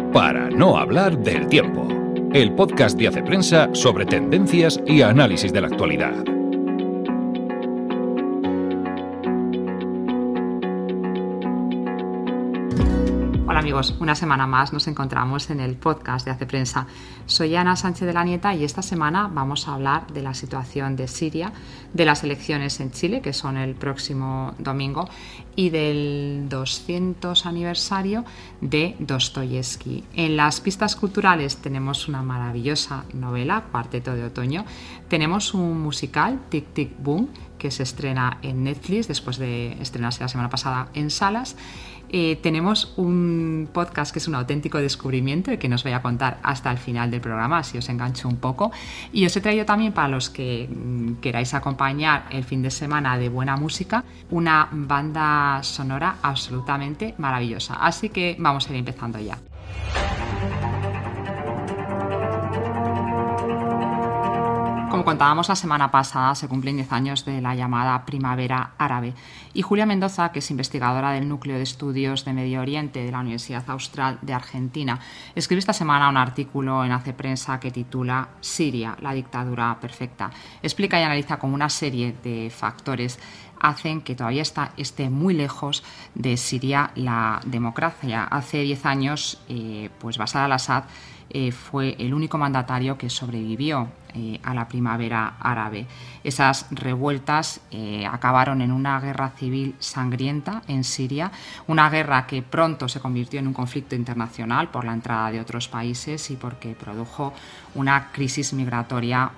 Para no hablar del tiempo, el podcast de Hace Prensa sobre tendencias y análisis de la actualidad. Hola amigos, una semana más nos encontramos en el podcast de Hace Prensa. Soy Ana Sánchez de la Nieta y esta semana vamos a hablar de la situación de Siria, de las elecciones en Chile, que son el próximo domingo, y del 200 aniversario de Dostoyevski. En las pistas culturales tenemos una maravillosa novela, Cuarteto de Otoño. Tenemos un musical, Tic Tic Boom, que se estrena en Netflix después de estrenarse la semana pasada en salas. Tenemos un podcast que es un auténtico descubrimiento y que nos voy a contar hasta el final del programa, así os engancho un poco. Y os he traído también, para los que queráis acompañar el fin de semana de buena música, una banda sonora absolutamente maravillosa. Así que vamos a ir empezando ya. Como contábamos la semana pasada, se cumplen 10 años de la llamada Primavera Árabe y Julia Mendoza, que es investigadora del Núcleo de Estudios de Medio Oriente de la Universidad Austral de Argentina, escribe esta semana un artículo en Hace Prensa que titula Siria, la dictadura perfecta. Explica y analiza cómo una serie de factores hacen que todavía esté muy lejos de Siria la democracia. Hace 10 años, Bashar al-Assad fue el único mandatario que sobrevivió a la primavera árabe. Esas revueltas acabaron en una guerra civil sangrienta en Siria, una guerra que pronto se convirtió en un conflicto internacional por la entrada de otros países y porque produjo una crisis migratoria,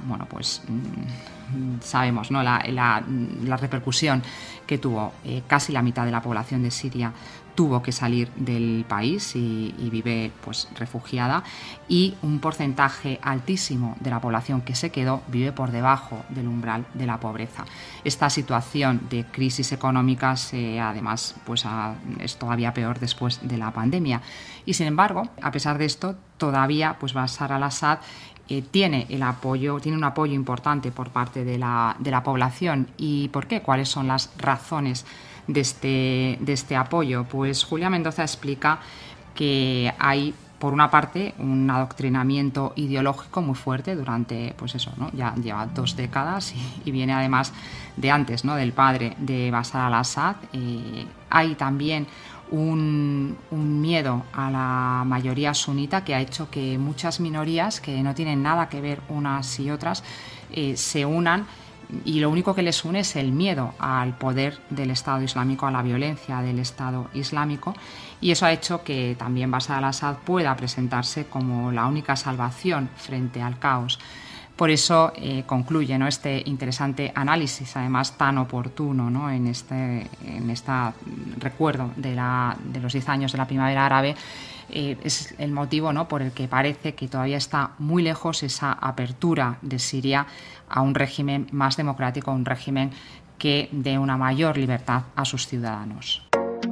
sabemos, ¿no? la repercusión que tuvo. Casi la mitad de la población de Siria tuvo que salir del país y vive refugiada, y un porcentaje altísimo de la población que se quedó vive por debajo del umbral de la pobreza. Esta situación de crisis económica además es todavía peor después de la pandemia, y sin embargo, a pesar de esto, todavía Bashar al-Assad tiene un apoyo importante por parte de la población. ¿Y por qué? ¿Cuáles son las razones de este apoyo? Pues Julia Mendoza explica que hay, por una parte, un adoctrinamiento ideológico muy fuerte durante, ya lleva 2 décadas y viene además de antes, ¿no? Del padre de Bashar al-Assad. Hay también un miedo a la mayoría sunita que ha hecho que muchas minorías que no tienen nada que ver unas y otras se unan, y lo único que les une es el miedo al poder del Estado Islámico, a la violencia del Estado Islámico, y eso ha hecho que también Bashar al-Assad pueda presentarse como la única salvación frente al caos. Por eso concluye, ¿no?, este interesante análisis, además tan oportuno, ¿no?, en este recuerdo de los 10 años de la primavera árabe. Es el motivo, ¿no?, por el que parece que todavía está muy lejos esa apertura de Siria a un régimen más democrático, un régimen que dé una mayor libertad a sus ciudadanos.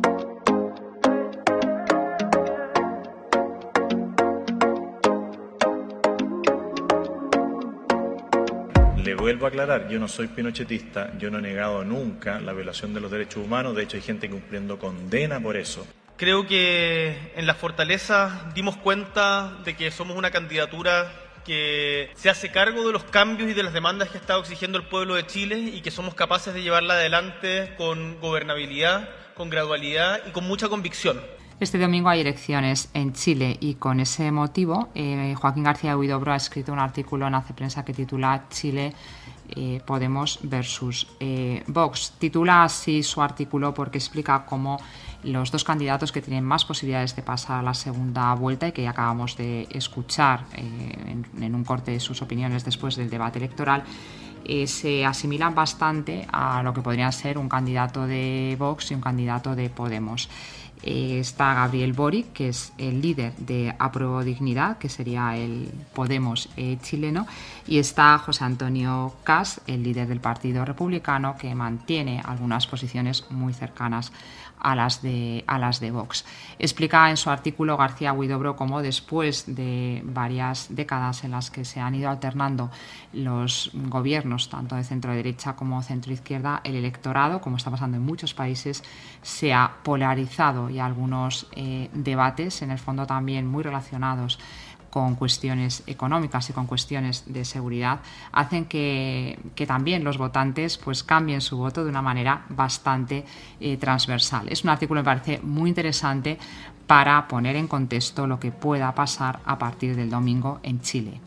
Le vuelvo a aclarar, yo no soy pinochetista, yo no he negado nunca la violación de los derechos humanos, de hecho hay gente cumpliendo condena por eso. Creo que en la Fortaleza dimos cuenta de que somos una candidatura que se hace cargo de los cambios y de las demandas que ha estado exigiendo el pueblo de Chile y que somos capaces de llevarla adelante con gobernabilidad, con gradualidad y con mucha convicción. Este domingo hay elecciones en Chile y con ese motivo Joaquín García Huidobro ha escrito un artículo en Hace Prensa que titula Chile, Podemos versus Vox. Titula así su artículo porque explica cómo los dos candidatos que tienen más posibilidades de pasar a la segunda vuelta y que acabamos de escuchar en un corte de sus opiniones después del debate electoral, se asimilan bastante a lo que podría ser un candidato de Vox y un candidato de Podemos. Está Gabriel Boric, que es el líder de Apruebo Dignidad, que sería el Podemos chileno, y está José Antonio Cast, el líder del Partido Republicano, que mantiene algunas posiciones muy cercanas a las de Vox. Explica en su artículo García Huidobro cómo después de varias décadas en las que se han ido alternando los gobiernos, tanto de centro-derecha como centro-izquierda, el electorado, como está pasando en muchos países, se ha polarizado miedo y algunos debates, en el fondo también muy relacionados con cuestiones económicas y con cuestiones de seguridad, hacen que también los votantes pues cambien su voto de una manera bastante transversal. Es un artículo que me parece muy interesante para poner en contexto lo que pueda pasar a partir del domingo en Chile.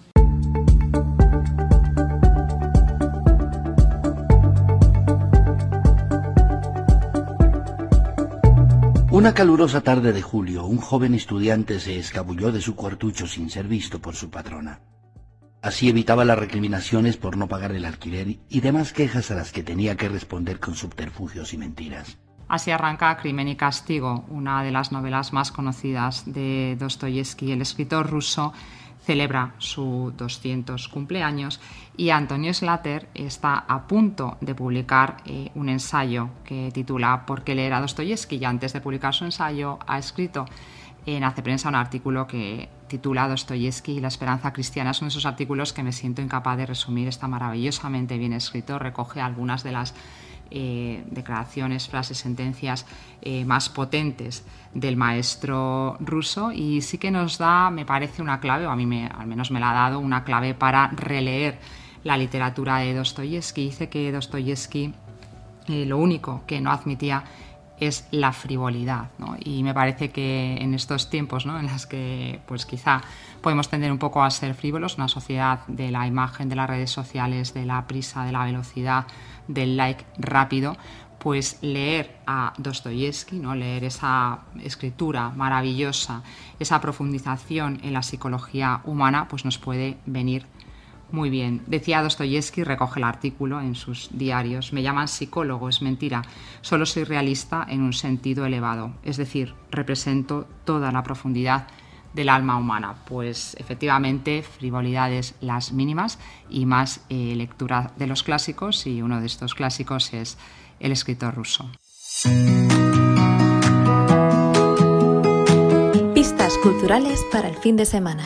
Una calurosa tarde de julio, un joven estudiante se escabulló de su cuartucho sin ser visto por su patrona. Así evitaba las recriminaciones por no pagar el alquiler y demás quejas a las que tenía que responder con subterfugios y mentiras. Así arranca Crimen y Castigo, una de las novelas más conocidas de Dostoyevski. El escritor ruso celebra su 200 cumpleaños y Antonio Slater está a punto de publicar un ensayo que titula ¿Por qué leer a Dostoyevski? Y antes de publicar su ensayo ha escrito en Hace Prensa un artículo que titula Dostoyevski y la esperanza cristiana. Es uno de esos artículos que me siento incapaz de resumir, está maravillosamente bien escrito, recoge algunas de las declaraciones, frases, sentencias más potentes del maestro ruso y sí que nos da, me parece, una clave, o a mí al menos me la ha dado, una clave para releer la literatura de Dostoyevski. Dice que Dostoyevski lo único que no admitía es la frivolidad, ¿no? Y me parece que en estos tiempos, ¿no?, en los que pues quizá podemos tender un poco a ser frívolos, una sociedad de la imagen, de las redes sociales, de la prisa, de la velocidad, del like rápido, pues leer a Dostoyevski, ¿no?, leer esa escritura maravillosa, esa profundización en la psicología humana, pues nos puede venir muy bien. Decía Dostoyevski, recoge el artículo en sus diarios: me llaman psicólogo, es mentira, solo soy realista en un sentido elevado, es decir, represento toda la profundidad del alma humana. Pues efectivamente, frivolidades las mínimas y más lectura de los clásicos, y uno de estos clásicos es el escritor ruso. Pistas culturales para el fin de semana.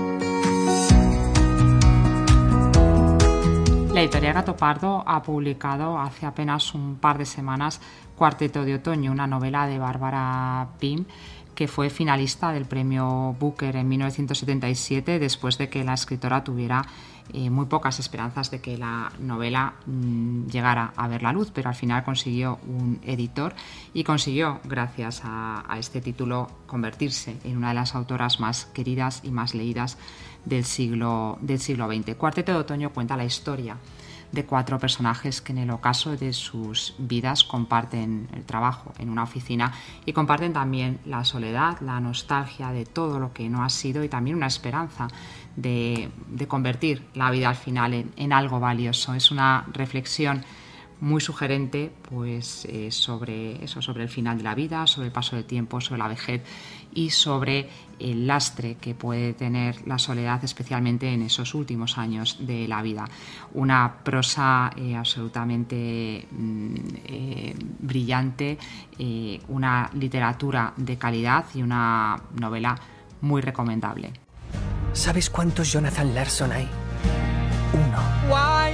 La editorial Gato Pardo ha publicado hace apenas un par de semanas Cuarteto de Otoño, una novela de Bárbara Pym, que fue finalista del premio Booker en 1977, después de que la escritora tuviera muy pocas esperanzas de que la novela llegara a ver la luz, pero al final consiguió un editor y consiguió, gracias a este título, convertirse en una de las autoras más queridas y más leídas del siglo XX. Cuarteto de Otoño cuenta la historia de 4 personajes que en el ocaso de sus vidas comparten el trabajo en una oficina y comparten también la soledad, la nostalgia de todo lo que no ha sido y también una esperanza de convertir la vida al final en algo valioso. Es una reflexión muy sugerente pues, sobre el final de la vida, sobre el paso del tiempo, sobre la vejez y sobre el lastre que puede tener la soledad, especialmente en esos últimos años de la vida. Una prosa absolutamente brillante, una literatura de calidad y una novela muy recomendable. ¿Sabes cuántos Jonathan Larson hay? 1.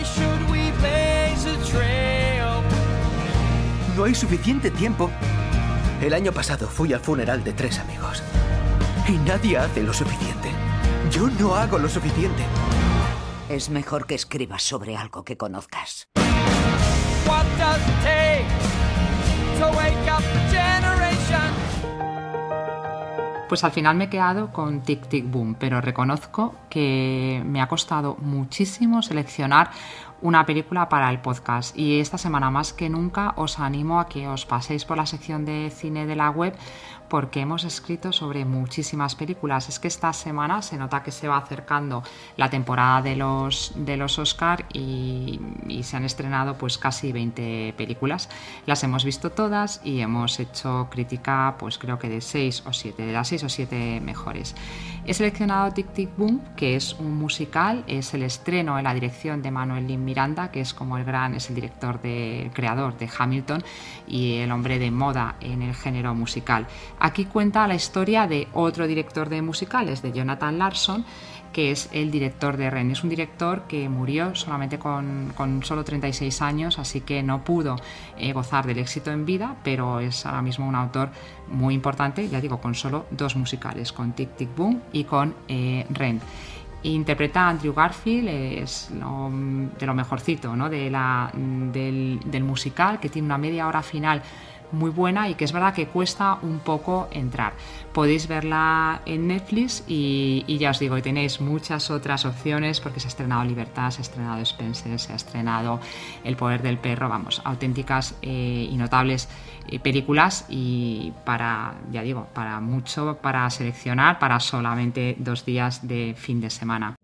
No hay suficiente tiempo. El año pasado fui al funeral de 3 amigos. Y nadie hace lo suficiente. Yo no hago lo suficiente. Es mejor que escribas sobre algo que conozcas. What does it take to wake up the generation? Pues al final me he quedado con Tic Tic Boom, pero reconozco que me ha costado muchísimo seleccionar una película para el podcast y esta semana más que nunca os animo a que os paséis por la sección de cine de la web porque hemos escrito sobre muchísimas películas. Es que esta semana se nota que se va acercando la temporada de los Oscar y se han estrenado pues casi 20 películas. Las hemos visto todas y hemos hecho crítica pues creo que de 6 o 7, de las 6 o 7 mejores. He seleccionado Tic Tic Boom, que es un musical, es el estreno en la dirección de Manuel Lin Miranda, que es como es el creador de Hamilton y el hombre de moda en el género musical. Aquí cuenta la historia de otro director de musicales, de Jonathan Larson, que es el director de Rent. Es un director que murió solamente con solo 36 años, así que no pudo gozar del éxito en vida, pero es ahora mismo un autor muy importante, ya digo, con solo 2 musicales, con Tic Tic Boom y con Rent. Interpreta a Andrew Garfield, es de lo mejorcito, ¿no? del musical, que tiene una media hora final muy buena y que es verdad que cuesta un poco entrar. Podéis verla en Netflix y ya os digo, tenéis muchas otras opciones porque se ha estrenado Libertad, se ha estrenado Spencer, se ha estrenado El poder del perro, vamos, auténticas y notables películas, y para mucho para seleccionar para solamente 2 días de fin de semana.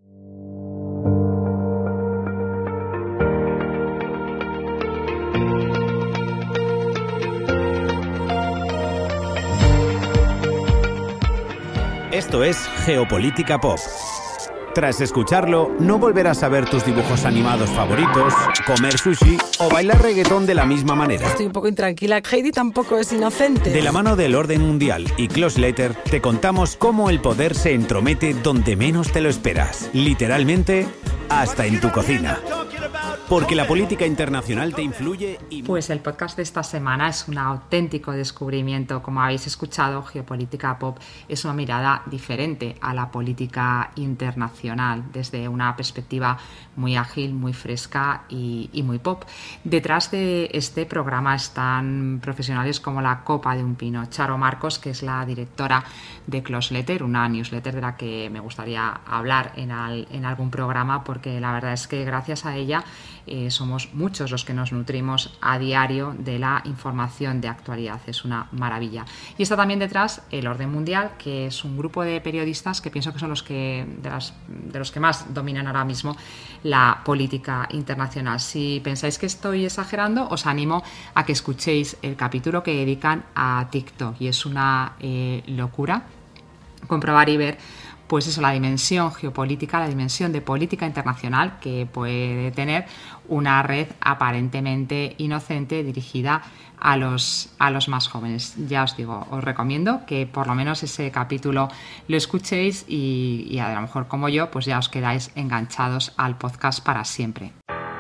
Esto es Geopolítica Pop. Tras escucharlo, no volverás a ver tus dibujos animados favoritos, comer sushi o bailar reggaetón de la misma manera. Estoy un poco intranquila. Heidi tampoco es inocente. De la mano del orden mundial y Close Letter, te contamos cómo el poder se entromete donde menos te lo esperas. Literalmente, hasta en tu cocina. Porque la política internacional te influye y... Pues el podcast de esta semana es un auténtico descubrimiento. Como habéis escuchado, Geopolítica Pop es una mirada diferente a la política internacional, desde una perspectiva muy ágil, muy fresca y muy pop. Detrás de este programa están profesionales como la copa de un pino. Charo Marcos, que es la directora de Close Letter, una newsletter de la que me gustaría hablar en algún programa, porque la verdad es que gracias a ella somos muchos los que nos nutrimos a diario de la información de actualidad. Es una maravilla. Y está también detrás El Orden Mundial, que es un grupo de periodistas que pienso que son de los que más dominan ahora mismo la política internacional. Si pensáis que estoy exagerando, os animo a que escuchéis el capítulo que dedican a TikTok, y es una locura comprobar y ver pues eso, la dimensión geopolítica, la dimensión de política internacional que puede tener una red aparentemente inocente dirigida a los más jóvenes. Ya os digo, os recomiendo que por lo menos ese capítulo lo escuchéis y a lo mejor como yo, pues ya os quedáis enganchados al podcast para siempre.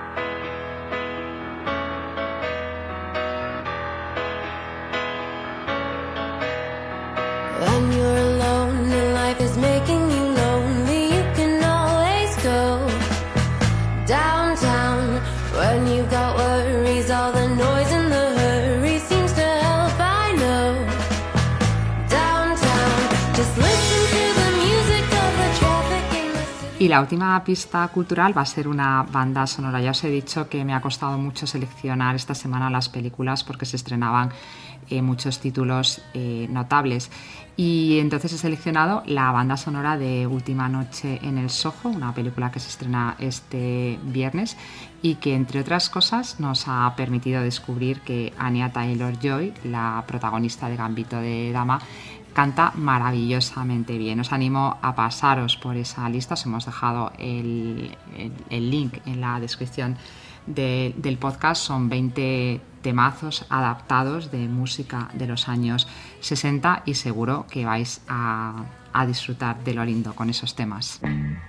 Y la última pista cultural va a ser una banda sonora. Ya os he dicho que me ha costado mucho seleccionar esta semana las películas porque se estrenaban muchos títulos notables. Y entonces he seleccionado la banda sonora de Última Noche en el Soho, una película que se estrena este viernes y que, entre otras cosas, nos ha permitido descubrir que Anya Taylor-Joy, la protagonista de Gambito de Dama, canta maravillosamente bien. Os animo a pasaros por esa lista. Os hemos dejado el link en la descripción del podcast. Son 20 temazos adaptados de música de los años 60 y seguro que vais a disfrutar de lo lindo con esos temas.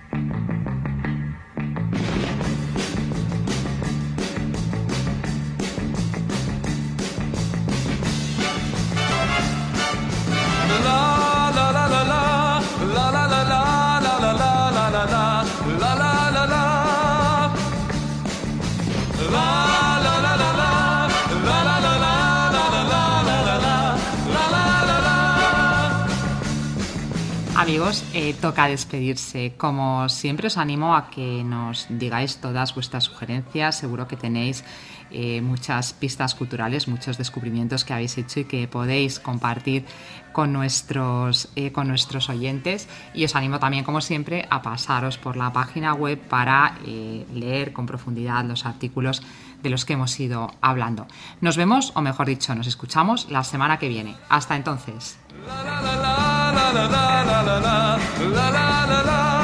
Amigos, toca despedirse. Como siempre, os animo a que nos digáis todas vuestras sugerencias. Seguro que tenéis muchas pistas culturales, muchos descubrimientos que habéis hecho y que podéis compartir con nuestros oyentes. Y os animo también, como siempre, a pasaros por la página web para leer con profundidad los artículos de los que hemos ido hablando. Nos vemos, o mejor dicho, nos escuchamos la semana que viene. Hasta entonces. La la la la la la la la la la la la.